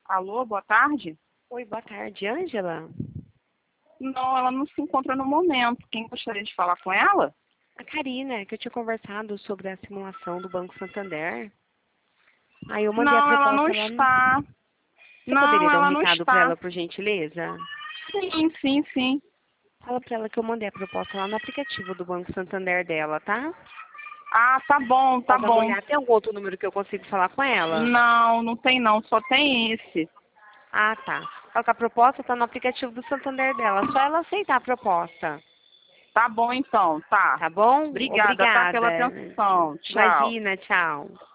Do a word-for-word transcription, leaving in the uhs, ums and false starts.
Alô, boa tarde? Oi, boa tarde, Ângela? Não, ela não se encontra no momento. Quem gostaria de falar com ela? A Karina, que eu tinha conversado sobre a simulação do Banco Santander. Aí eu mandei a Não, ela não proposta lá no... está. Você Não, poderia dar um ela não recado para está. ela, por gentileza? Sim, sim, sim. Fala para ela que eu mandei a proposta lá no aplicativo do Banco Santander dela, tá? Ah, tá bom, tá Pode dar uma bom. olhada. Tem algum outro número que eu consigo falar com ela? Não, não tem não, só tem esse. Ah, tá. Fala que a proposta tá no aplicativo do Santander dela. Só ela aceitar a proposta. Tá bom então, tá. Tá bom? Obrigada, tá, Obrigada. pela atenção. Tchau. Imagina, tchau.